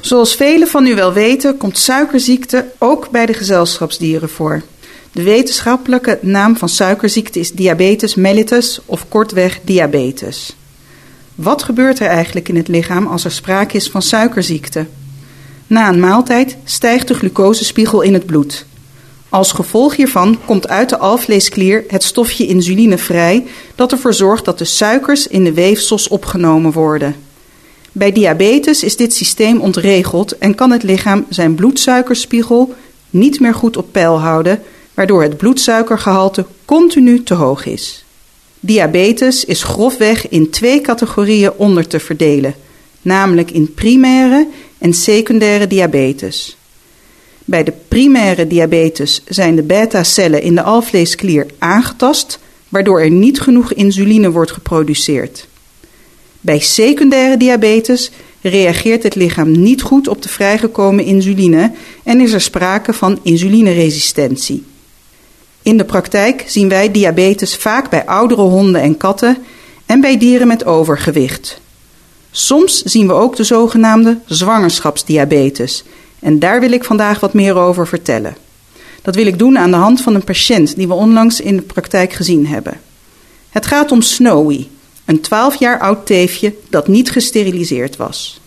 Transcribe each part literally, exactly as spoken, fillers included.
Zoals velen van u wel weten, komt suikerziekte ook bij de gezelschapsdieren voor. De wetenschappelijke naam van suikerziekte is diabetes mellitus of kortweg diabetes. Wat gebeurt er eigenlijk in het lichaam als er sprake is van suikerziekte? Na een maaltijd stijgt de glucosespiegel in het bloed. Als gevolg hiervan komt uit de alvleesklier het stofje insuline vrij dat ervoor zorgt dat de suikers in de weefsels opgenomen worden. Bij diabetes is dit systeem ontregeld en kan het lichaam zijn bloedsuikerspiegel niet meer goed op peil houden, waardoor het bloedsuikergehalte continu te hoog is. Diabetes is grofweg in twee categorieën onder te verdelen, namelijk in primaire en secundaire diabetes. Bij de primaire diabetes zijn de beta-cellen in de alvleesklier aangetast, waardoor er niet genoeg insuline wordt geproduceerd. Bij secundaire diabetes reageert het lichaam niet goed op de vrijgekomen insuline en is er sprake van insulineresistentie. In de praktijk zien wij diabetes vaak bij oudere honden en katten en bij dieren met overgewicht. Soms zien we ook de zogenaamde zwangerschapsdiabetes en daar wil ik vandaag wat meer over vertellen. Dat wil ik doen aan de hand van een patiënt die we onlangs in de praktijk gezien hebben. Het gaat om Snowy, een twaalf jaar oud teefje dat niet gesteriliseerd was.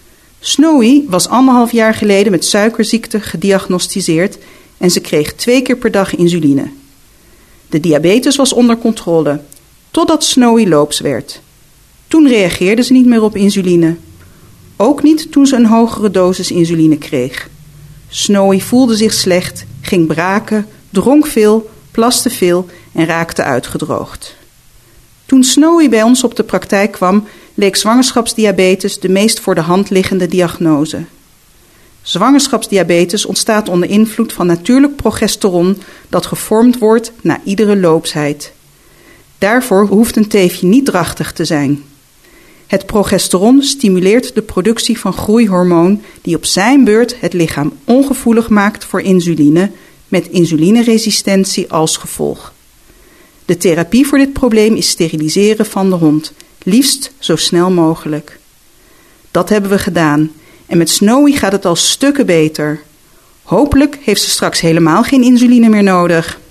Snowy was anderhalf jaar geleden met suikerziekte gediagnosticeerd en ze kreeg twee keer per dag insuline. De diabetes was onder controle, totdat Snowy loops werd. Toen reageerde ze niet meer op insuline. Ook niet toen ze een hogere dosis insuline kreeg. Snowy voelde zich slecht, ging braken, dronk veel, plaste veel en raakte uitgedroogd. Toen Snowy bij ons op de praktijk kwam, leek zwangerschapsdiabetes de meest voor de hand liggende diagnose. Zwangerschapsdiabetes ontstaat onder invloed van natuurlijk progesteron dat gevormd wordt na iedere loopsheid. Daarvoor hoeft een teefje niet drachtig te zijn. Het progesteron stimuleert de productie van groeihormoon die op zijn beurt het lichaam ongevoelig maakt voor insuline, met insulineresistentie als gevolg. De therapie voor dit probleem is steriliseren van de hond, liefst zo snel mogelijk. Dat hebben we gedaan en met Snowy gaat het al stukken beter. Hopelijk heeft ze straks helemaal geen insuline meer nodig.